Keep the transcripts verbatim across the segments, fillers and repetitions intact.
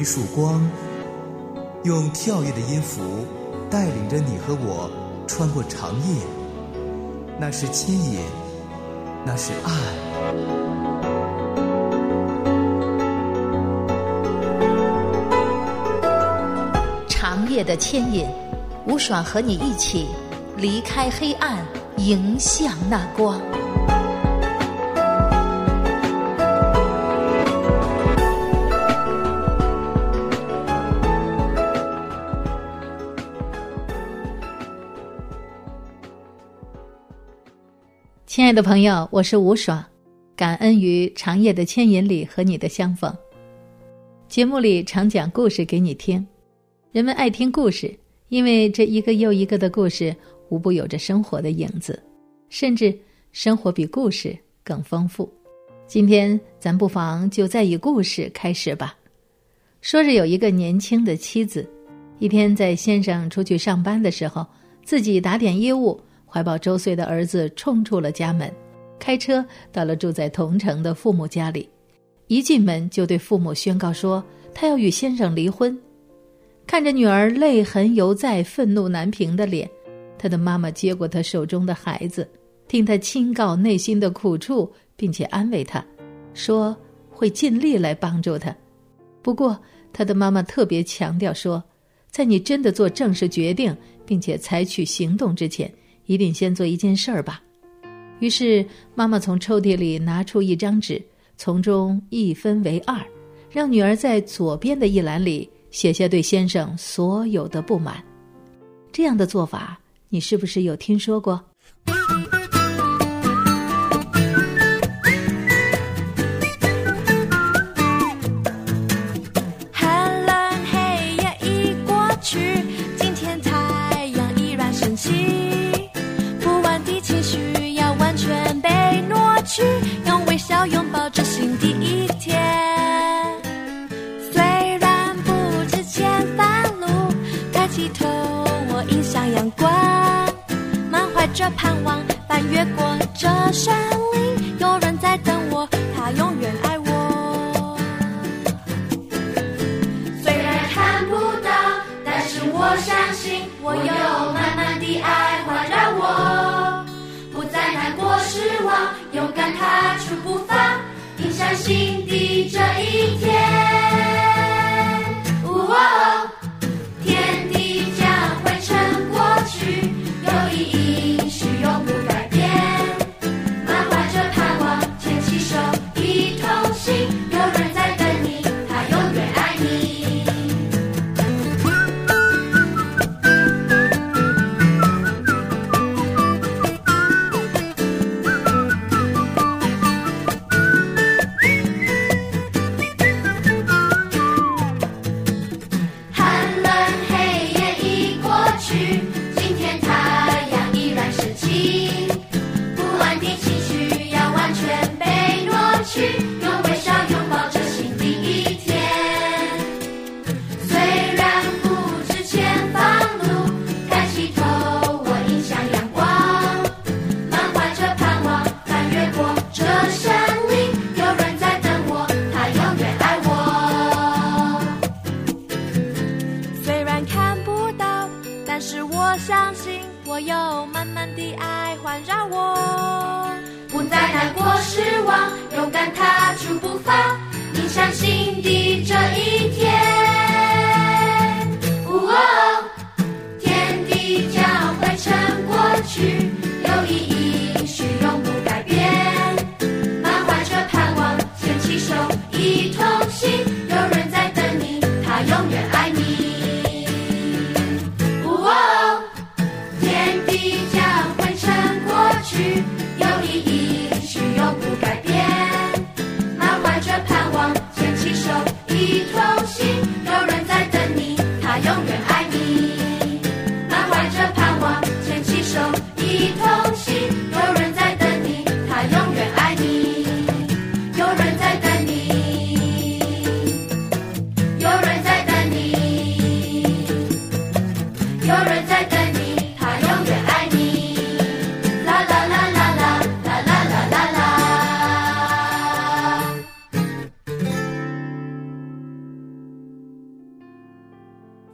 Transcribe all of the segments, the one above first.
一束光，用跳跃的音符带领着你和我穿过长夜。那是牵引，那是爱。 长夜的牵引，吴爽和你一起离开黑暗，迎向那光。亲爱的朋友，我是吴爽，感恩于长夜的牵引里和你的相逢。节目里常讲故事给你听，人们爱听故事，因为这一个又一个的故事无不有着生活的影子，甚至生活比故事更丰富。今天咱不妨就再以故事开始吧。说着有一个年轻的妻子，一天在先生出去上班的时候，自己打点衣物，怀抱周岁的儿子冲出了家门，开车到了住在同城的父母家里。一进门就对父母宣告说他要与先生离婚。看着女儿泪痕犹在、愤怒难平的脸，他的妈妈接过他手中的孩子，听他倾告内心的苦处，并且安慰他，说会尽力来帮助他。不过他的妈妈特别强调说，在你真的做正式决定并且采取行动之前，一定先做一件事儿吧。于是妈妈从抽屉里拿出一张纸，从中一分为二，让女儿在左边的一栏里写下对先生所有的不满。这样的做法，你是不是有听说过？ 寒冷黑夜已过去，今天太阳依然升起，不安的情绪要完全被挪去，用微笑拥抱着新的一天。虽然不知前方路，抬起头我迎向阳光，满怀着盼望翻越过这山岭，有人在等我，他永远爱我。虽然看不到，但是我相信我有满满的爱环绕我，不再难过失望，勇敢踏出步伐，迎向新的这一天。哦哦，天地将会成过去，有一应许永不改变，满怀着盼望牵起手一同行，有人在等你，他永远爱你。寒冷黑夜已过去，今天太阳依然升起，不安的情绪要完全被挪去，用微笑拥抱着新的一天。虽然不知前方路，抬起头我迎向阳光，满怀着盼望翻越过这山岭，有人在等我，他永远爱我。虽然看不到，但是我相信我有满满的爱环绕我，不再难过失望，勇敢踏出步伐，迎向新的这一天。哦哦，天地将会成过去，有一应许永不改变，满怀着盼望牵起手一同行，有人在等你，他永远爱你。哦哦，天地将会成过去，有一应许永不改变，满怀着盼望牵起手一同行，有人在等你，他永远爱你。满怀着盼望牵起手一同行，有人在等你，他永远爱你。有人在等你，有人在等你，有人在等你，他永远爱你。啦啦啦啦啦啦啦啦啦啦。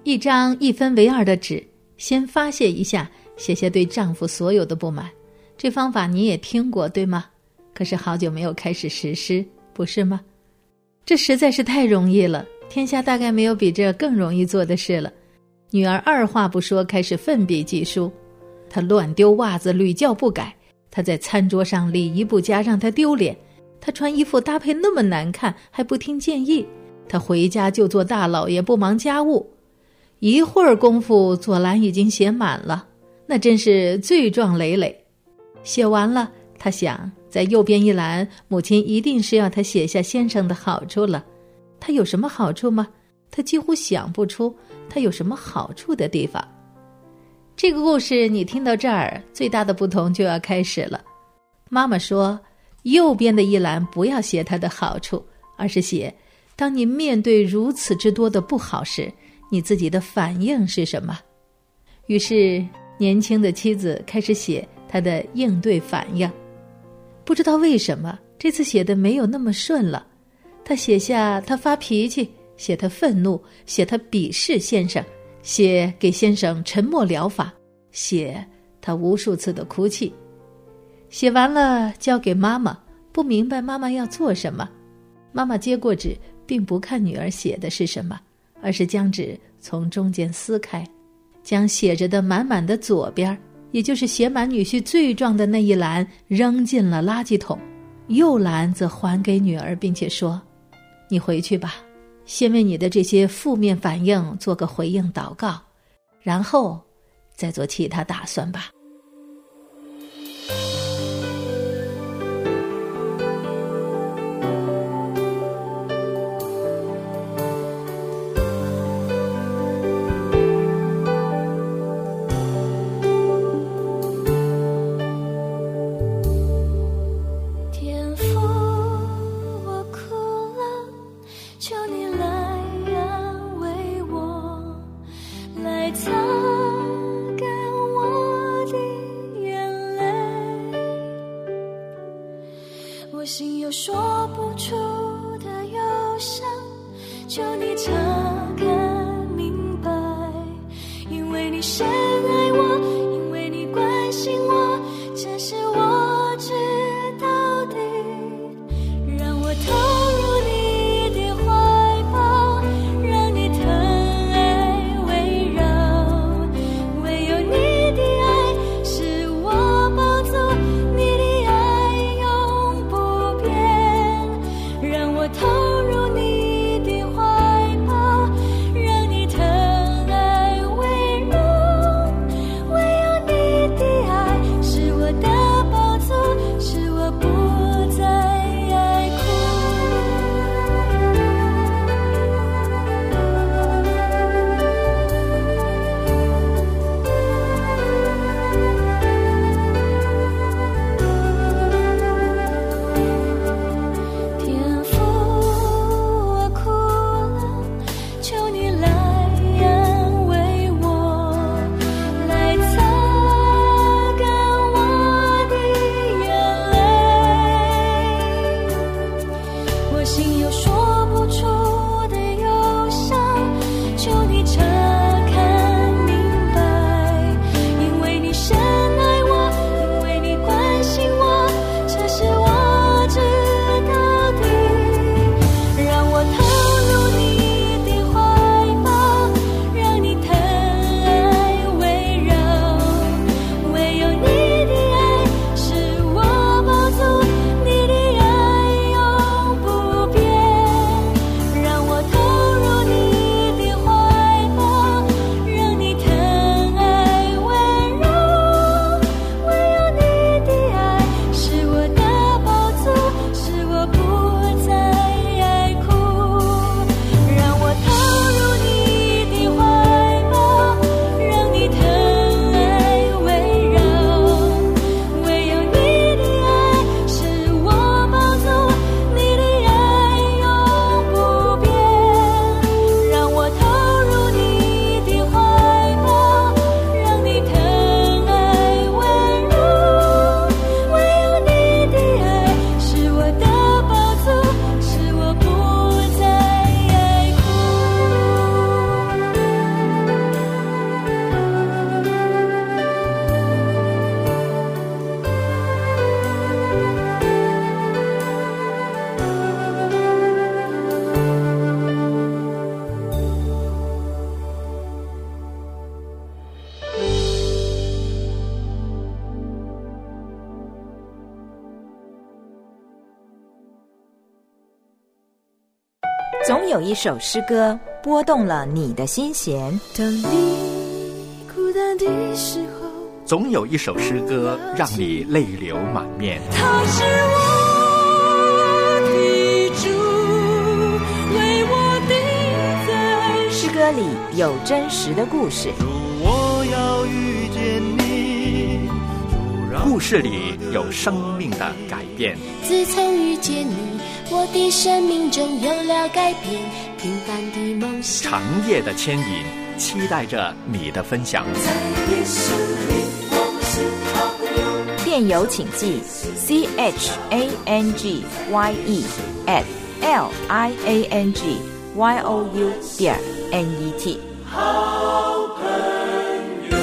一张一分为二的纸，先发泄一下，写下对丈夫所有的不满。这方法你也听过，对吗？可是好久没有开始实施，不是吗？这实在是太容易了，天下大概没有比这更容易做的事了。女儿二话不说开始奋笔疾书，她乱丢袜子屡教不改，她在餐桌上礼仪不佳让她丢脸，她穿衣服搭配那么难看还不听建议，她回家就做大老爷不忙家务。一会儿功夫左栏已经写满了，那真是罪状累累。写完了，她想在右边一栏，母亲一定是要她写下先生的好处了。她有什么好处吗？她几乎想不出她有什么好处的地方。这个故事你听到这儿，最大的不同就要开始了。妈妈说，右边的一栏不要写她的好处，而是写当你面对如此之多的不好时，你自己的反应是什么？于是年轻的妻子开始写她的应对反应。不知道为什么这次写的没有那么顺了。她写下她发脾气，写她愤怒，写她鄙视先生，写给先生沉默疗法，写她无数次的哭泣。写完了交给妈妈，不明白妈妈要做什么。妈妈接过纸，并不看女儿写的是什么，而是将纸从中间撕开，将写着的满满的左边，也就是写满女婿罪状的那一栏扔进了垃圾桶，右栏则还给女儿，并且说，你回去吧，先为你的这些负面反应做个回应祷告，然后再做其他打算吧。 心有说不出的忧伤，求你擦干明白，因为你深爱我，因为你关心我，这是我知道的。让我投入你的怀抱，让你疼爱围绕，唯有你的爱是我宝座，你的爱永不变。让我投入你的怀抱， 总有一首诗歌拨动了你的心弦。 当你孤单的时候， 总有一首诗歌让你泪流满面。 他是我的主，为我定在诗歌里有真实的故事， 主，我要遇见你，主让故事里有生命的改变。 自从遇见你，我的生命中有了改变，平凡的梦想长夜的牵引，期待着你的分享。 在耶稣里我们是好朋友。 电邮请寄 c h a n g y e at l i a n g y o u 点 n e t。 好朋友。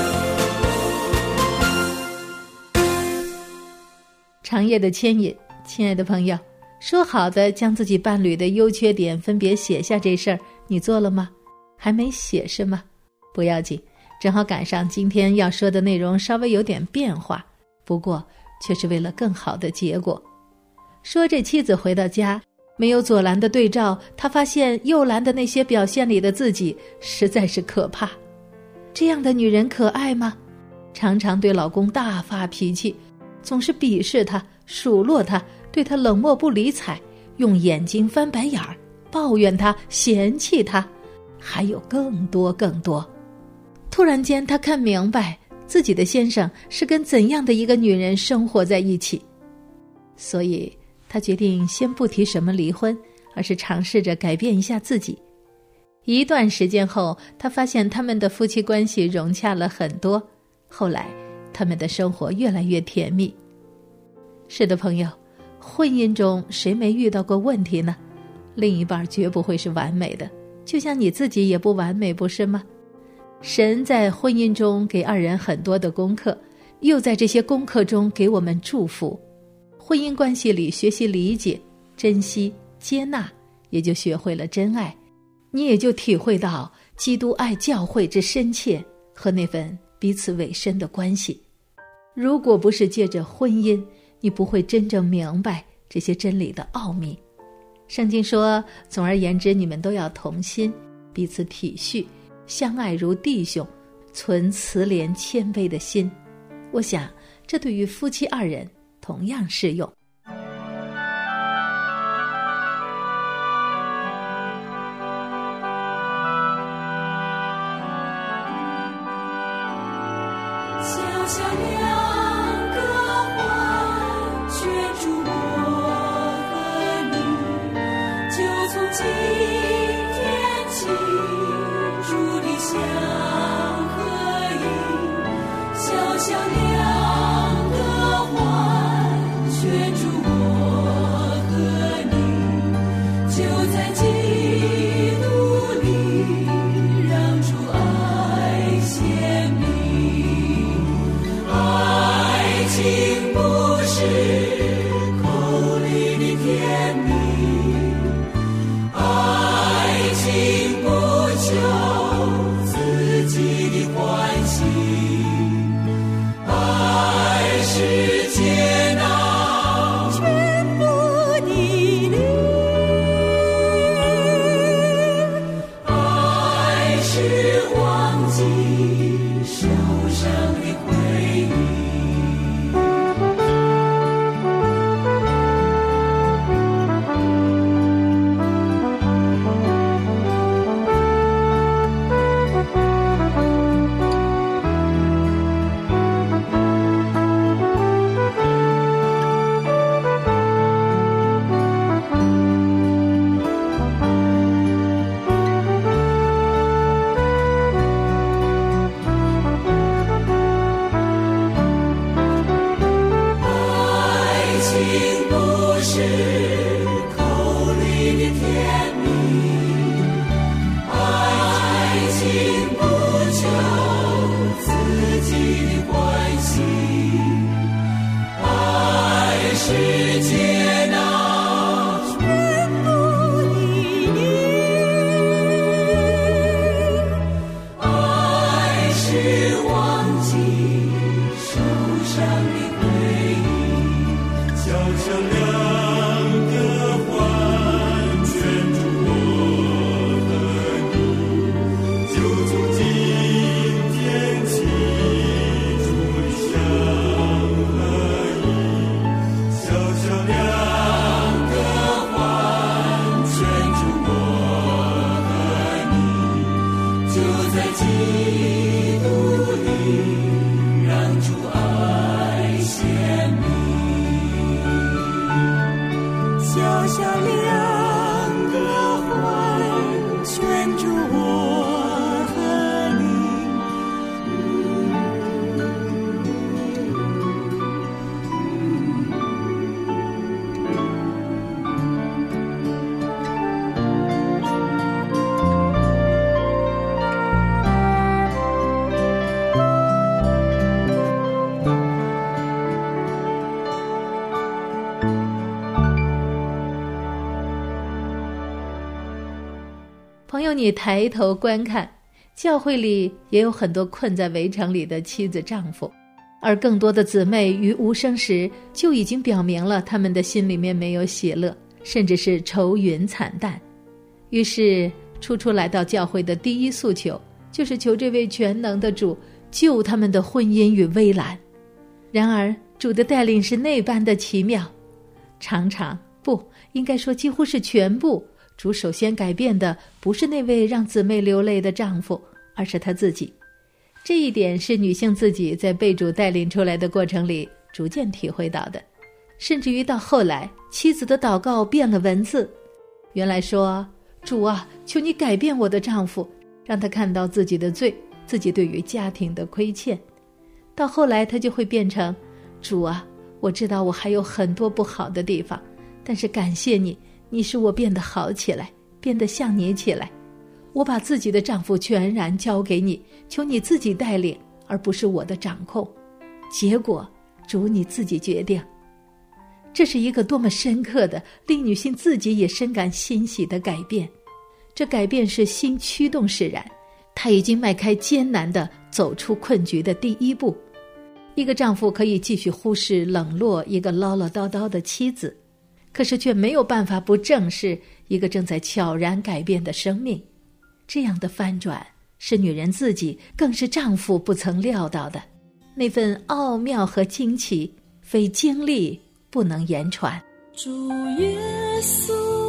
长夜的牵引，亲爱的朋友，说好的将自己伴侣的优缺点分别写下这事儿，你做了吗？还没写是吗？不要紧，正好赶上今天要说的内容稍微有点变化，不过却是为了更好的结果。说这妻子回到家，没有左蓝的对照，她发现右蓝的那些表现里的自己实在是可怕。这样的女人可爱吗？常常对老公大发脾气，总是鄙视他，数落他，对他冷漠不理睬，用眼睛翻白眼儿，抱怨他，嫌弃他，还有更多更多。突然间他看明白自己的先生是跟怎样的一个女人生活在一起，所以他决定先不提什么离婚，而是尝试着改变一下自己。一段时间后，他发现他们的夫妻关系融洽了很多，后来他们的生活越来越甜蜜。是的，朋友，婚姻中谁没遇到过问题呢？另一半绝不会是完美的，就像你自己也不完美，不是吗？神在婚姻中给二人很多的功课，又在这些功课中给我们祝福。婚姻关系里学习理解、珍惜、接纳，也就学会了真爱，你也就体会到基督爱教会之深切和那份彼此委身的关系。如果不是借着婚姻，你不会真正明白这些真理的奥秘。圣经说，总而言之，你们都要同心，彼此体恤，相爱如弟兄，存慈怜谦卑的心。我想这对于夫妻二人同样适用。 小小两个环圈住我和你，就从今天起主的相合一。小小两个环圈住我和你，就在基督里让主爱显明。爱情不是口里的甜蜜，爱情不求自己的欢喜，爱是接纳全部的你，爱是忘记受伤的回忆。 小小两个环圈住我有你抬头观看，教会里也有很多困在围城里的妻子丈夫，而更多的姊妹于无声时就已经表明了他们的心里面没有喜乐，甚至是愁云惨淡。于是初初来到教会的第一诉求就是求这位全能的主救他们的婚姻与危难。然而主的带领是那般的奇妙，常常不应该说几乎是全部，主首先改变的不是那位让姊妹流泪的丈夫，而是他自己。这一点是女性自己在被主带领出来的过程里逐渐体会到的，甚至于到后来妻子的祷告变了文字，原来说主啊，求你改变我的丈夫，让他看到自己的罪，自己对于家庭的亏欠。到后来他就会变成主啊，我知道我还有很多不好的地方，但是感谢你，你使我变得好起来，变得像你起来。我把自己的丈夫全然交给你，求你自己带领，而不是我的掌控。结果主你自己决定。这是一个多么深刻的，令女性自己也深感欣喜的改变。这改变是心驱动使然，她已经迈开艰难的走出困局的第一步。一个丈夫可以继续忽视冷落一个唠唠叨叨的妻子，可是却没有办法不正视一个正在悄然改变的生命。这样的翻转是女人自己，更是丈夫不曾料到的。那份奥妙和惊奇，非经历不能言传。 主耶稣，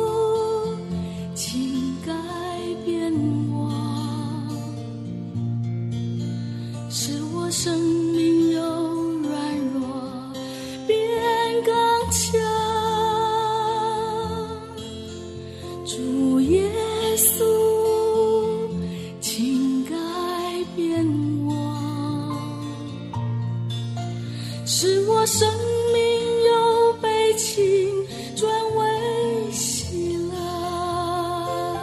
请改变我，使我生命由软弱变刚强。主耶稣，请改变我，使我生命由悲情转为喜乐，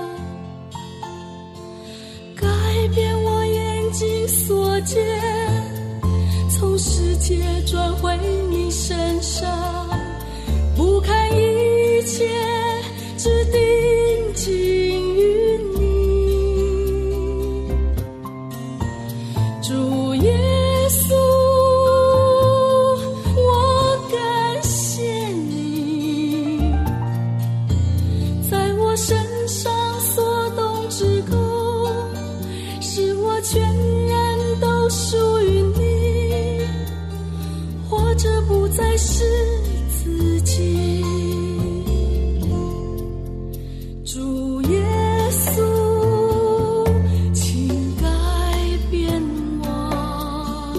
改变我眼睛所见，从世界转回你身上，不看一切，只定睛于你。主耶稣，我感谢你，在我身上所动之功，使我全然都属于你，活着不再是自己。主耶稣，请改变我，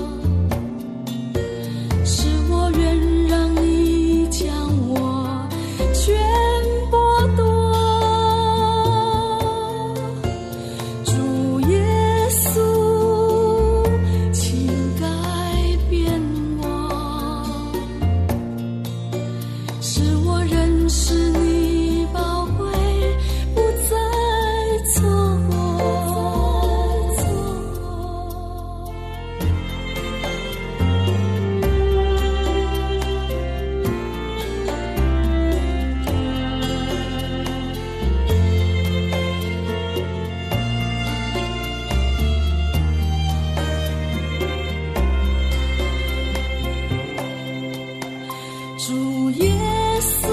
使我愿让你将我全剥夺。主耶稣，请改变我，使我认识你宝贵，不再错过。主耶稣，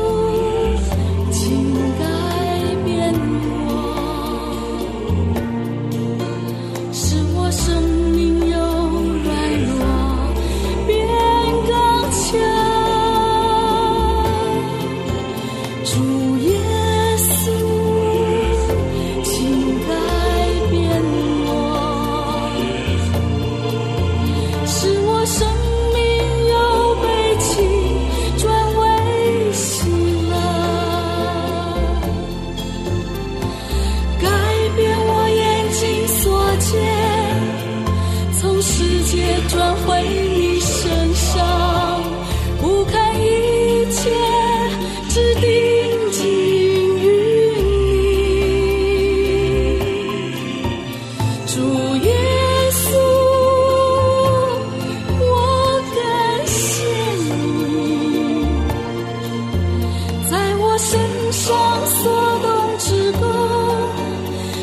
请改变我，使我生命由软弱变刚强。主耶稣，请改变我，使我生命由悲情转为喜乐，改变我眼睛所见，从世界转回你身上，不看一切，只定睛于你。主耶稣，我感谢你，在我身上所动之功，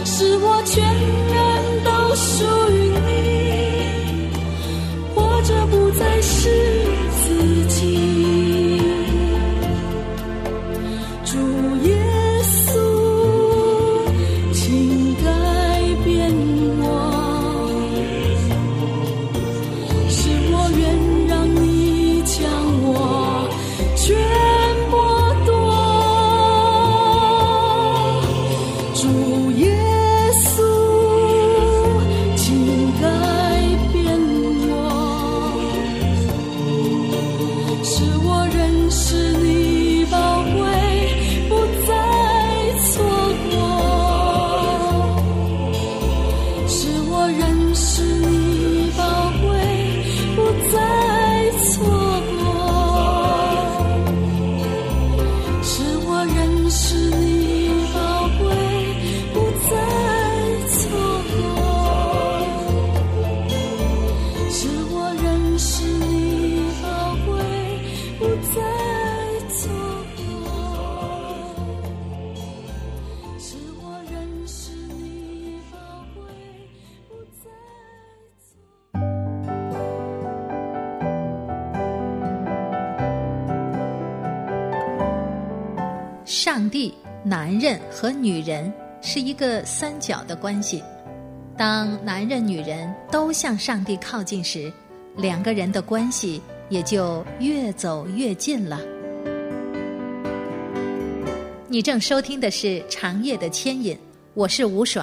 上帝、男人和女人是一个三角的关系。当男人、女人都向上帝靠近时，两个人的关系也就越走越近了。你正收听的是长夜的牵引，我是吴爽。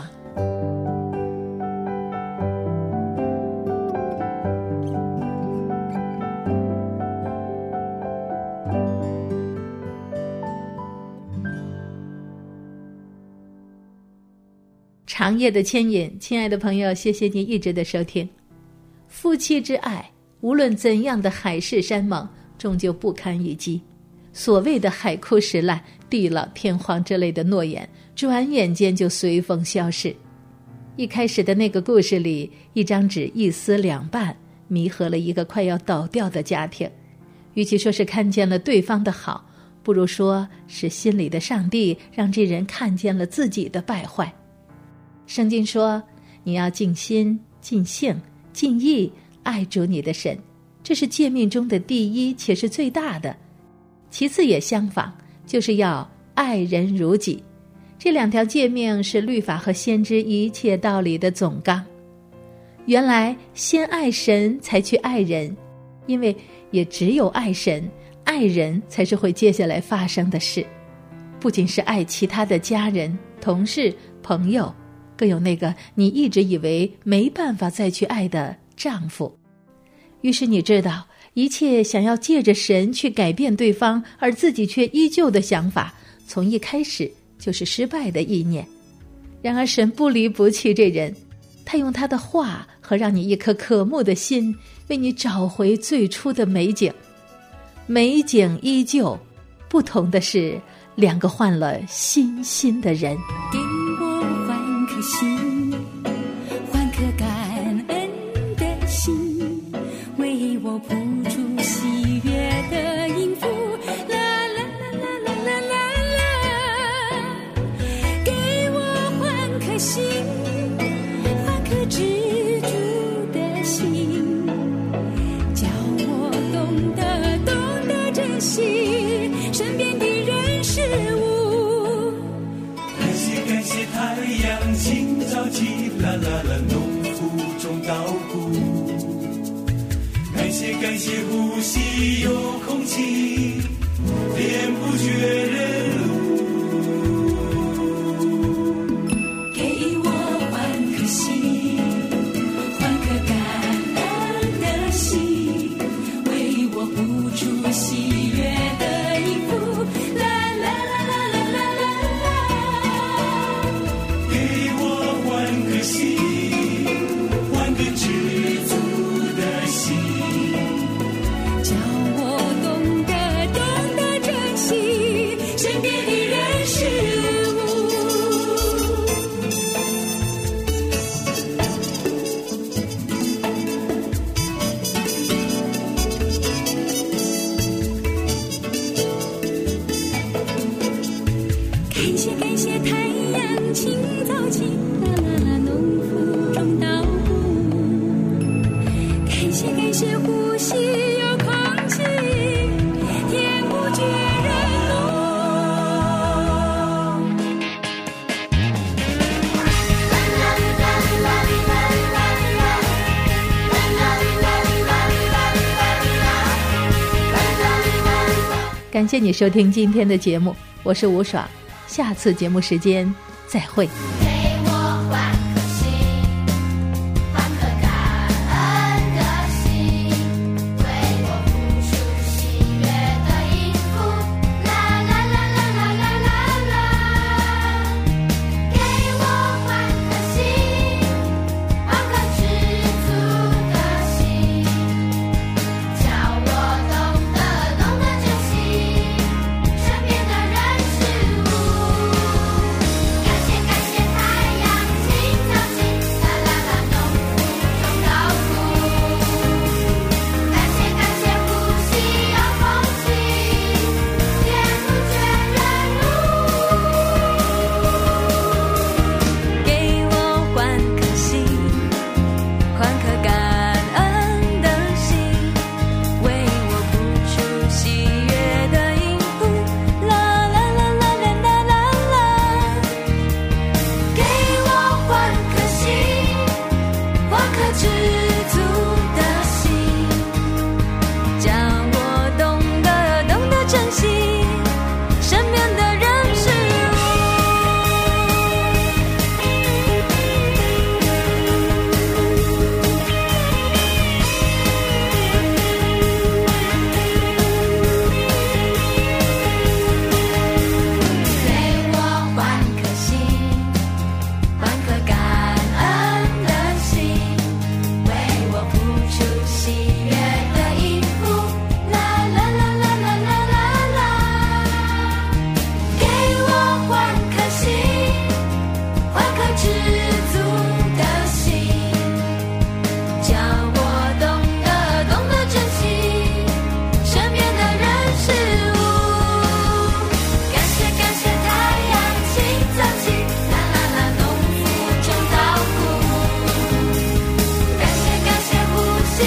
长夜的牵引，亲爱的朋友，谢谢你一直的收听。夫妻之爱，无论怎样的海誓山盟，终究不堪一击。所谓的海枯石烂、地老天荒之类的诺言，转眼间就随风消逝。一开始的那个故事里，一张纸一撕两半，弥合了一个快要倒掉的家庭。与其说是看见了对方的好，不如说是心里的上帝让这人看见了自己的败坏。圣经说，你要尽心、尽性、尽意爱主你的神，这是诫命中的第一，且是最大的。其次也相仿，就是要爱人如己。这两条诫命是律法和先知一切道理的总纲。原来先爱神才去爱人，因为也只有爱神、爱人才是会接下来发生的事。不仅是爱其他的家人、同事、朋友，更有那个你一直以为没办法再去爱的丈夫。于是你知道，一切想要借着神去改变对方，而自己却依旧的想法，从一开始就是失败的意念。然而神不离不弃这人，他用他的话和让你一颗渴慕的心，为你找回最初的美景。美景依旧，不同的是两个换了新心的人。 给我换颗心，换颗感恩的心，为我谱出喜悦的音符，啦啦啦啦啦啦啦啦。给我换颗心，换颗知足的心，叫我懂得懂得珍惜身边的人事物。 感谢感谢太阳清早起，啦啦啦，农夫种稻谷。感谢感谢呼吸有空气，天不绝人路。 给我换颗心，换颗感恩的心，为我谱出喜悦的音符，啦啦啦啦啦啦啦啦。 给我换颗心，换个知足的心， 叫我懂得懂得珍惜身边的人事物。感谢感谢太阳清早起，啦啦啦，农夫种稻谷。感谢感谢呼吸有空气，天不绝人路。 感谢你收听今天的节目，我是吴爽，下次节目时间再会。 给我换颗心，换颗感恩的心，为我谱出喜悦的音符，啦啦啦啦啦啦啦啦。给我换颗心，换颗知足的心，叫我懂得懂得珍惜身边的人事物。感谢感谢他。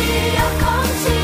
有空气。